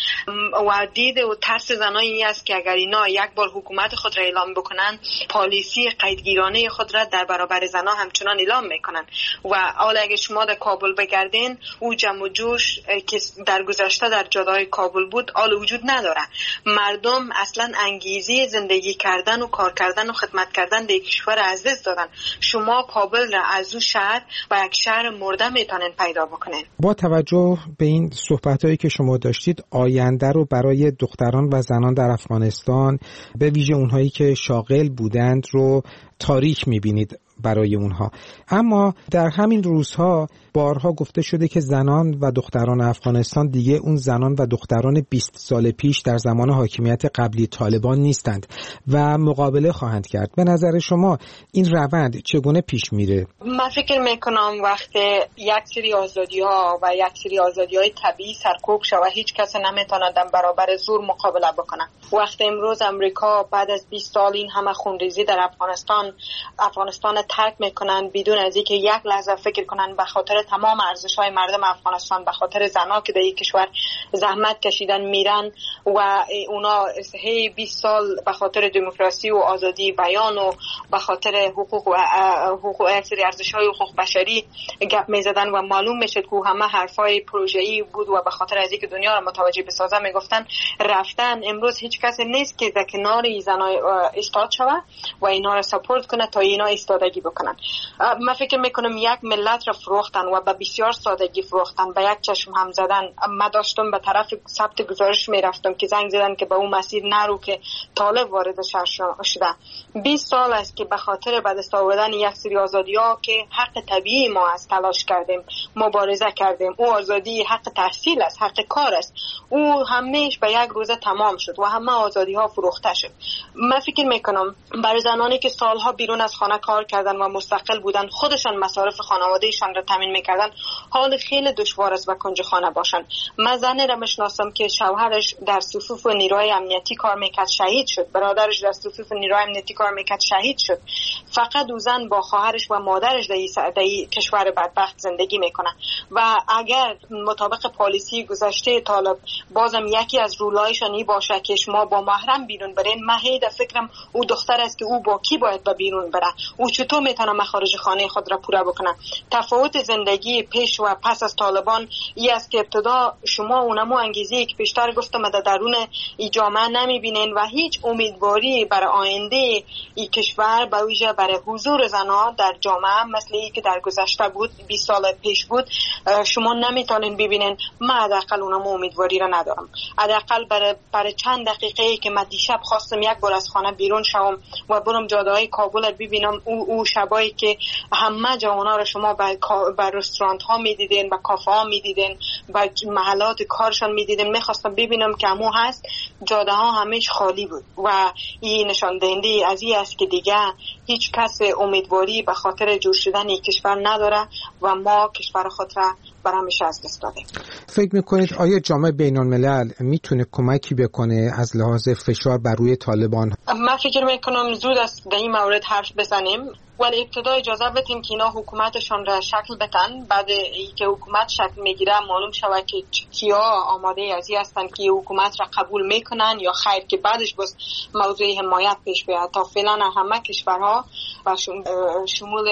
و دید و ترس زنان این است که اگر اینا یک بار حکومت خود را اعلام بکنن، پالیسی قیدگیرانه خود را در برابر زنان همچنان اعلام میکنن. و حالا اگه شما در کابل بگردین، او جمع و جوش که در گذشته در جاده‌های کابل بود حال وجود نداره. مردم اصلا انگیزه زندگی کردن و کار کردن و خدمت کردن در کشور از دست دادن. شما کابل را از او شهر و یک شهر مرده میتونین پیدا بکنین. با توجه به این صحبتایی که شما داشتید، آینده رو برای دختران و زنان در افغانستان، به ویژه اونهایی که شاغل بودند، رو تاریک میبینید برای اونها. اما در همین روزها بارها گفته شده که زنان و دختران افغانستان دیگه اون زنان و دختران بیست سال پیش در زمان حاکمیت قبلی طالبان نیستند و مقابله خواهند کرد. به نظر شما این روند چگونه پیش میره؟ من فکر میکنم وقتی یک سری آزادی ها و یک سری آزادی های طبیعی سرکوب شود، هیچ کس نمیتونه در برابر زور مقابله بکنه. وقتی امروز امریکا بعد از بیست سال این همه خونریزی در افغانستان افغانستان ترک میکنن بدون از اینکه یک لحظه فکر کنن به خاطر تمام ارزش‌های مردم افغانستان، به خاطر زنان که در این کشور زحمت کشیدن میرن و اونا هی بیست سال به خاطر دموکراسی و آزادی بیان و به خاطر حقوق و حقوق اکثری ارزش‌های حقوق بشری گپ میزدن و معلوم میشد که همه حرفای پروژه‌ای بود و به خاطر از اینکه دنیا را متوجه بسازه میگفتن رفتن. امروز هیچ کسی نیست که در کنار این زنای ایستاد شود و اینا را ساپورت کنه تا اینا ایستادگی بکنن. من فکر میکنم یک ملت را فروختن و به بسیار سادگی فروختن، به یک چشم هم زدن. من داشتم به طرف ثبت گزارش میرفتم که زنگ زدن که به اون مسیر نرو که طالب وارد شهر شده. بیست سال است که به خاطر به دست آوردن یک سری آزادی‌ها که حق طبیعی ما است تلاش کردیم، مبارزه کردیم. او آزادی حق تحصیل است، حق کار است. او همیشه به یک روزه تمام شد و همه آزادی‌ها فروخته شد. من فکر میکنم برای زنانی که سالها بیرون از خانه کار کردن و مستقل بودن، خودشان مصارف خانوادهشان را تامین میکردن، حال خیلی دشوار است به کنج خانه باشن. من زنی را میشناسم که شوهرش در صفوف نیروهای امنیتی کار میکرد، شهید شد. برادرش در صفوف نیروهای امنیتی کار میکرد، شهید شد. فقط او زن با خواهرش و مادرش در این کشور بدبخت زندگی میکنه. و اگر مطابق پالیسی گذشته طالب بازم یکی از رولایشان این باشه که شما با محرم بیرون برین، من هیچ فکرم او دختر است که او با کی باید با بیرون بره، او چطور میتونه مخارج خانه خود را پورا بکنه. تفاوت زندگی پیش و پس از طالبان این است که ابتدا شما اونمو انگیزه که پیشتر گفتم در درون این جامعه نمیبینین و هیچ امیدواری برای آینده این کشور به ویژه برای حضور زنان در جامعه مثل ای که در گذشته بود، بیست سال پیش بود، شما نمیتونین ببینین. من حداقل اونمو امیدواری را ندارم. حداقل برای برای چند دقیقه که من دیشب خواستم یک بار از خانه بیرون شوم و برم جاده‌های کابل ببینم، او او شبایی که همه جوانا رو شما به به رستوران ها میدیدین، به کافه ها میدیدین، به محلات کارشان میدیدین، میخواستم ببینم که همون هست. جاده ها همیش خالی بود و این نشان دهنده از این است که دیگه هیچ کس امیدواری به خاطر جور شدن این کشور نداره و ما کشور خود را بر همیشه از دست دادیم. فکر میکنید آیا جامعه بین الملل میتونه کمکی بکنه از لحاظ فشار بر روی طالبان؟ من فکر میکنم زود است در این مورد حرف بزنیم، ولی ابتدا اجازه بدیم که اینا حکومتشان را شکل بدن. بعد اینکه حکومت شکل میگیره معلوم شود که کیا آماده ازی هستن که حکومت را قبول میکنن یا خیر که بعدش بس موضوع حمایت پیش بیاد. تا فعلا همه کشورها و شمول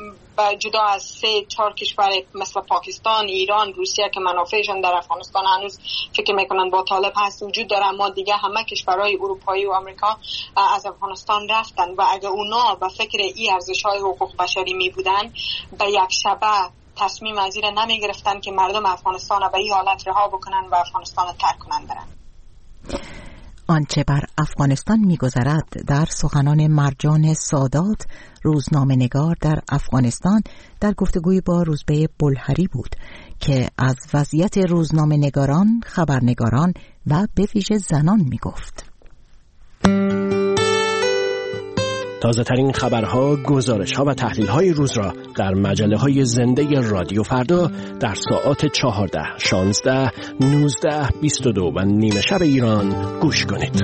جدا از سه چهار کشور مثل پاکستان، ایران، روسیه که منافعشان در افغانستان هنوز فکر میکنن با طالب هست وجود داره، اما دیگه همه کشورهای اروپایی و آمریکا از افغانستان رفتن و اگه اونا به فکر این ارزش‌های حقوق بشری می بودن به یک شبه تصمیم از این نمی گرفتن که مردم افغانستان به این حالت رها بکنن و افغانستان ترک کنن برن. آنچه بر افغانستان می‌گذرد در سخنان مرجان سادات، روزنامه‌نگار در افغانستان، در گفتگوی با روزبه بلهری بود که از وضعیت روزنامه‌نگاران، خبرنگاران و به ویژه زنان می‌گفت. تازه ترین خبرها، گزارش ها و تحلیل های روز را در مجله های زنده رادیو فردا در ساعات چهارده، شانزده، نوزده، بیست و دو و نیمه شب ایران گوش کنید.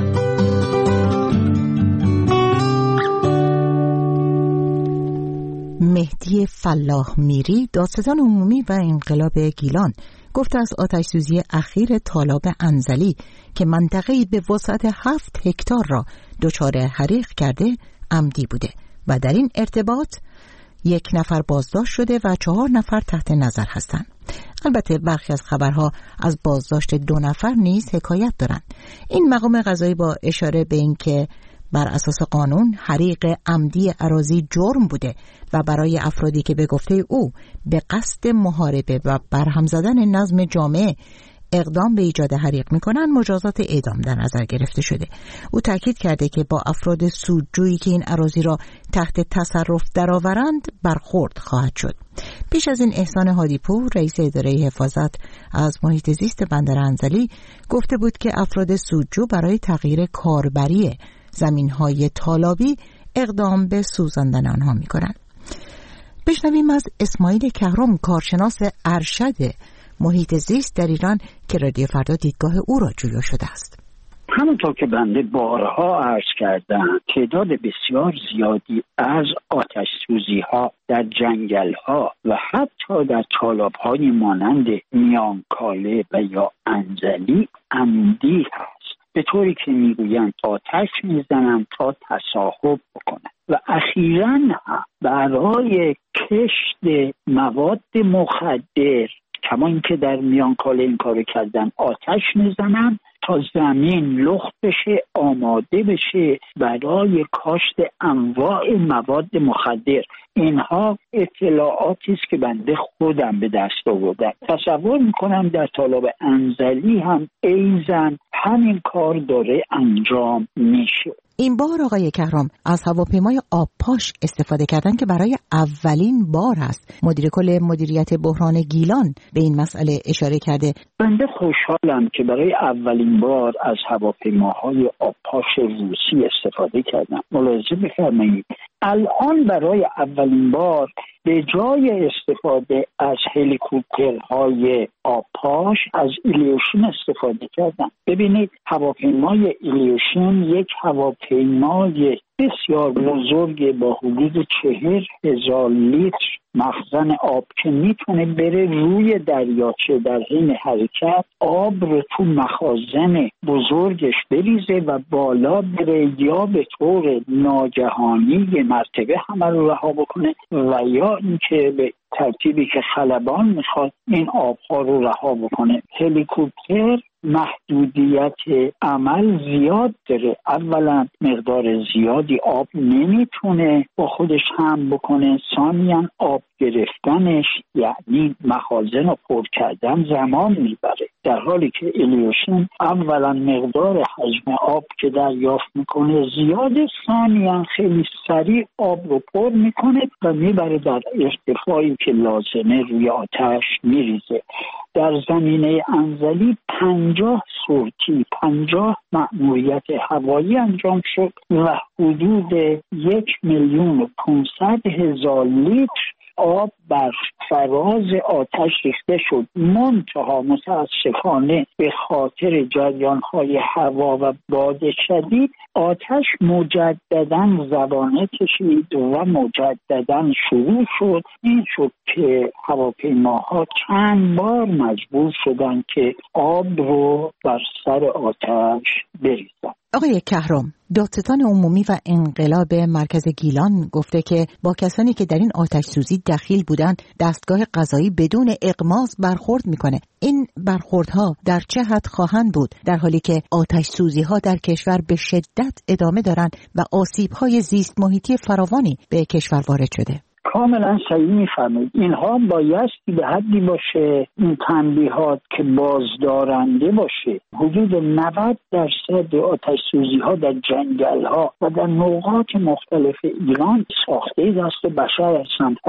مهدی فلاح میری، دادستان عمومی و انقلاب گیلان، گفت از آتش‌سوزی اخیر طالاب انزلی که منطقه‌ای به وسعت هفت هکتار را دچار حریق کرده عمدی بوده و در این ارتباط یک نفر بازداشت شده و چهار نفر تحت نظر هستند. البته برخی از خبرها از بازداشت دو نفر نیز حکایت دارند. این مقام قضایی با اشاره به اینکه بر اساس قانون حریق عمدی اراضی جرم بوده و برای افرادی که به گفته او به قصد محاربه و برهم زدن نظم جامعه اقدام به ایجاد حریق میکنن مجازات اعدام در نظر گرفته شده. او تاکید کرده که با افراد سودجویی که این اراضی را تحت تصرف درآورند برخورد خواهد شد. پیش از این احسان هادیپور، رئیس اداره حفاظت از محیط زیست بندر انزلی، گفته بود که افراد سودجو برای تغییر کاربری زمین‌های طالابی اقدام به سوزاندن آنها می‌کنند. بشنویم از اسماعیل کهرم، کارشناس ارشد محیط زیست در ایران، که رادیو فردا دیدگاه او را جویا شده است. همونطور که بنده بارها عرض کردم، تعداد بسیار زیادی از آتش سوزی ها در جنگل ها و حتی در تالاب های مانند میانکاله و یا انزلی عمدی هست، به طوری که میگویند آتش میزنن تا تصاحب بکنن و اخیراً هم برای کشت مواد مخدر، کما اینکه در میانکاله این کارو کردن، آتش میزنن تا زمین لخت بشه، آماده بشه برای کاشت انواع مواد مخدر. اینها اطلاعاتی است که بنده خودم به دست آوردم. تصور میکنم در طالاب انزلی هم ایزن همین کار داره انجام میشه. این بار آقای کهرام از هواپیمای آبپاش استفاده کردن که برای اولین بار است. مدیر کل مدیریت بحران گیلان به این مسئله اشاره کرده. بنده خوشحالم که برای اولین بار از هواپیماهای آبپاش روسی استفاده کردن. ملاحظه بفرمایید الان برای اولین بار به جای استفاده از هلیکوپترهای آبپاش از ایلیوشن استفاده کردن. ببینید هواپیمای ایلیوشن یک هواپیمای بسیار بزرگ با حدود چهل هزار لیتر مخزن آب که میتونه بره روی دریاچه در حین حرکت آب رو تو مخازن بزرگش بریزه و بالا بره، یا به طور ناگهانی یه مرتبه همه رو رها بکنه و یا اینکه به ترتیبی که خلبان میخواد این آبها رو رها بکنه. هلیکوپتر محدودیت عمل زیاد داره. اولا مقدار زیادی آب نمیتونه با خودش حمل بکنه، ثانیاً آب گرفتنش یعنی مخازن رو پر کردن زمان میبره، در حالی که ایلیوشن اولا مقدار حجم آب که دریافت میکنه زیاده، ثانیاً خیلی سریع آب رو پر میکنه و میبره در ارتفاعی که لازمه روی آتش میریزه. در زمینه انزلی پنجاه سورتی، پنجاه مأموریت هوایی انجام شد و حدود یک میلیون و پانصد هزار لیتر آب بر فراز آتش ریخته شد. منتها متاسفانه به خاطر جریان‌های هوا و باد شدید آتش مجدداً زبانه کشید و مجدداً شروع شد. این شد که هواپیماها چند بار مجبور شدند که آب رو بر سر آتش بریزند. آقای کهرم، دادستان عمومی و انقلاب مرکز گیلان گفته که با کسانی که در این آتش سوزی دخیل بودند دستگاه قضایی بدون اغماض برخورد میکنه. این برخوردها در چه حد خواهند بود در حالی که آتش سوزی ها در کشور به شدت ادامه دارند و آسیب های زیست محیطی فراوانی به کشور وارد شده؟ کاملا صحیح میفهمید. اینها بایستی به حدی باشه، این تنبیهات که بازدارنده باشه. حدود نود درصد آتش سوزی ها در جنگل ها و در نقاط مختلف ایران ساخته دست بشر هستند. حالا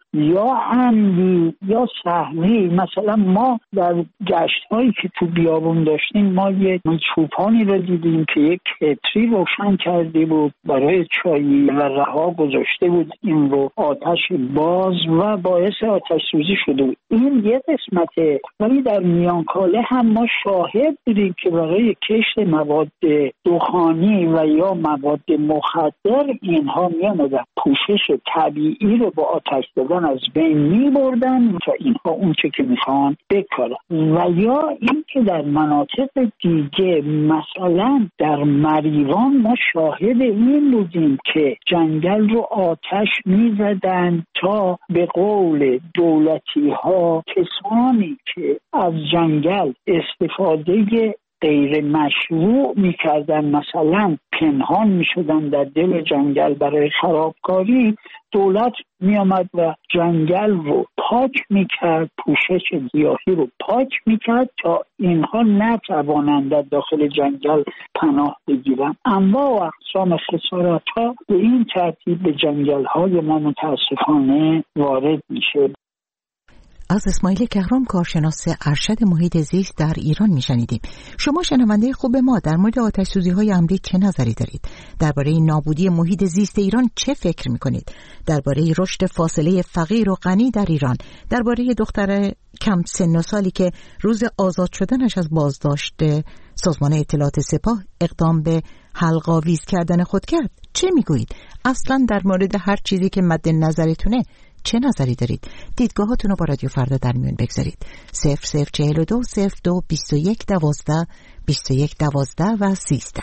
یا عمدی یا سهمی. مثلا ما در گشت هایی که تو بیابون داشتیم ما یک چوپانی رو دیدیم که یک کتری روشن کرده بود برای چایی و رها گذاشته بود این رو آتش باز و باعث آتش سوزی شده بود. این یه قسمته، ولی در میانکاله هم ما شاهد بودیم که برای کشت مواد دخانی و یا مواد مخدر اینها می آمدن پوشش طبیعی رو با آتش زدن از بین می بردن تا اینها اون چه که میخوان بکارن. و یا این که در مناطق دیگه مثلا در مریوان ما شاهد این بودیم که جنگل رو آتش می زدن تا به قول دولتی ها کسانی که از جنگل استفاده غیر مشروع میکردن، مثلا پنهان میشدن در دل جنگل برای خرابکاری، دولت میامد و جنگل رو پاک میکرد، پوشش گیاهی رو پاک میکرد تا اینها نتوانند در داخل جنگل پناه بگیرن. انواع و اقسام خسارت ها به این ترتیب به جنگل های ما متاسفانه وارد میشه. از اسماعیل کهرام، کارشناس ارشد محیط زیست در ایران میشنیدیم. شما شنونده خوب ما در مورد آتش سوزی های عمدی چه نظری دارید؟ درباره نابودی محیط زیست ایران چه فکر میکنید؟ درباره رشد فاصله فقیر و غنی در ایران؟ درباره دختر کم سن و سالی که روز آزاد شدنش از بازداشت سازمان اطلاعات سپاه اقدام به حلق‌آویز کردن خود کرد چه میگویید؟ اصلا در مورد هر چیزی که مد نظرتونه چه نظری دارید؟ دیدگاهاتون رو با رادیو فردا در میون بگذارید. صفر صفر چهل و دو صفر دو بیست و یک دوازده بیست و یک دوازده و سیزده.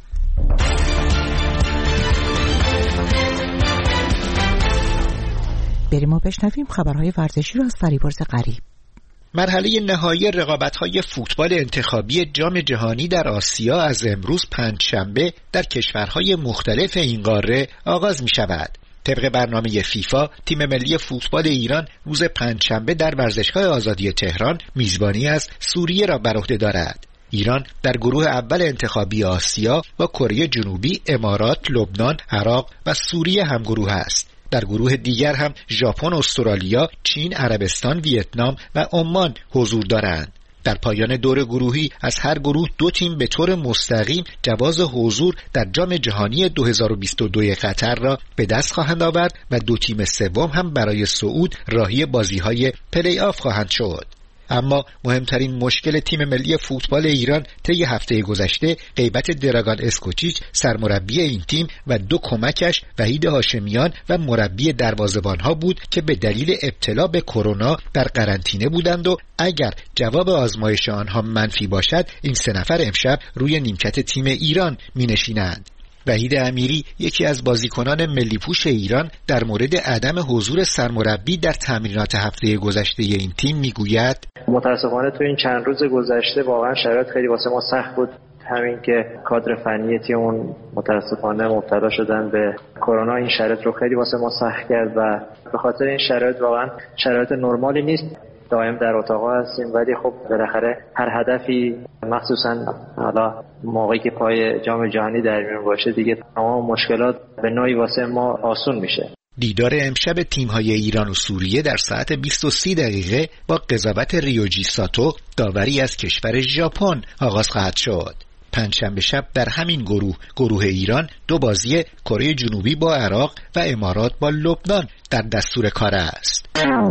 بریم و بشنویم خبرهای ورزشی رو از فریبرز غریب. مرحله نهایی رقابت‌های فوتبال انتخابی جام جهانی در آسیا از امروز پنجشنبه در کشورهای مختلف این قاره آغاز می‌شود. طبق برنامه فیفا، تیم ملی فوتبال ایران روز پنجشنبه در ورزشگاه آزادی تهران میزبانی از سوریه را بر عهده دارد. ایران در گروه اول انتخابی آسیا با کره جنوبی، امارات، لبنان، عراق و سوریه همگروه است. در گروه دیگر هم ژاپن، استرالیا، چین، عربستان، ویتنام و عمان حضور دارند. در پایان دور گروهی از هر گروه دو تیم به طور مستقیم جواز حضور در جام جهانی دو هزار و بیست و دو قطر را به دست خواهند آورد و دو تیم سوم هم برای صعود راهی بازی‌های پلی آف خواهند شد. اما مهمترین مشکل تیم ملی فوتبال ایران طی هفته گذشته غیبت دراگان اسکوچیچ سرمربی این تیم و دو کمکش وحید هاشمیان و مربی دروازه‌بان‌ها بود که به دلیل ابتلا به کرونا در قرنطینه بودند و اگر جواب آزمایش آنها منفی باشد این سه نفر امشب روی نیمکت تیم ایران می‌نشینند. وحید امیری یکی از بازیکنان ملی پوش ایران در مورد عدم حضور سرمربی در تمرینات هفته گذشته این تیم میگوید متاسفانه تو این چند روز گذشته واقعا شرایط خیلی واسه ما سخت بود، همین که کادر فنی تیمون متاسفانه مبتلا شدن به کرونا این شرایط رو خیلی واسه ما سخت کرد و به خاطر این شرایط واقعا شرایط نرمالی نیست. دائم در اتاقا هستیم ولی خب بالاخره هر هدفی مخصوصا حالا موقعی که پای جام جهانی در میون باشه دیگه تمام مشکلات به نوعی واسه ما آسون میشه. دیدار امشب تیم‌های ایران و سوریه در ساعت بیست و سه دقیقه با قضاوت ریوجی ساتو داوری از کشور ژاپن آغاز خواهد شد. پنجشنبه شب در همین گروه گروه ایران دو بازی کره جنوبی با عراق و امارات با لبنان در دستور کار است.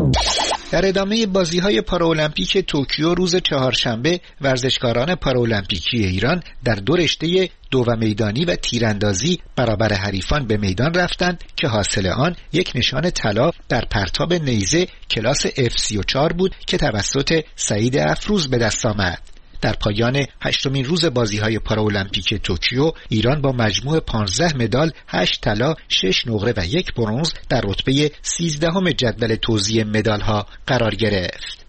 در ادامه بازی‌های پارالمپیک توکیو روز چهارشنبه ورزشکاران پارالمپیکی ایران در دو رشته دو و میدانی و تیراندازی برابر حریفان به میدان رفتند که حاصل آن یک نشان طلا در پرتاب نیزه کلاس اف سی و چهار بود که توسط سعید افروز به دست آمد. در پایان هشتمین روز بازی‌های پارالمپیک توکیو ایران با مجموع پانزده مدال، هشت طلا، شش نقره و یک برنز در رتبه سیزدهم جدول توزیع مدال‌ها قرار گرفت.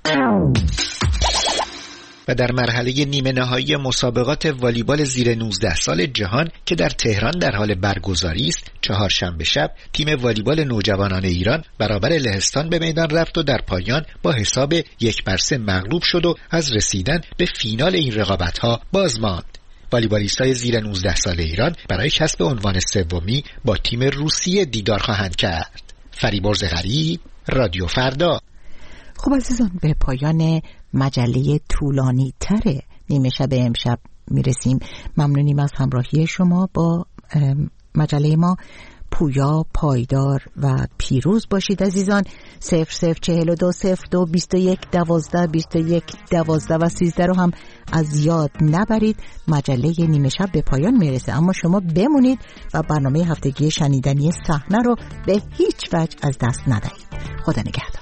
و در مرحله نیمه نهایی مسابقات والیبال زیر نوزده سال جهان که در تهران در حال برگزاری است، چهارشنبه شب تیم والیبال نوجوانان ایران برابر لهستان به میدان رفت و در پایان با حساب یک بر سه مغلوب شد و از رسیدن به فینال این رقابت‌ها باز ماند. والیبالیستای زیر نوزده سال ایران برای کسب عنوان سومی با تیم روسیه دیدار خواهند کرد. فریبرز غریب، رادیو فردا. خب عزیزان، به پایان مجله طولانی تر نیمه شب امشب میرسیم. ممنونیم از همراهی شما با مجله ما. پویا، پایدار و پیروز باشید عزیزان. صفر صفر چهل و دو صفر دو بیست و یک دوازده بیست و یک دوازده و سیزده رو هم از یاد نبرید. مجله نیمه شب به پایان میرسه، اما شما بمونید و برنامه هفتگی شنیدنی صحنه رو به هیچ وجه از دست ندهید. خدا نگهدار.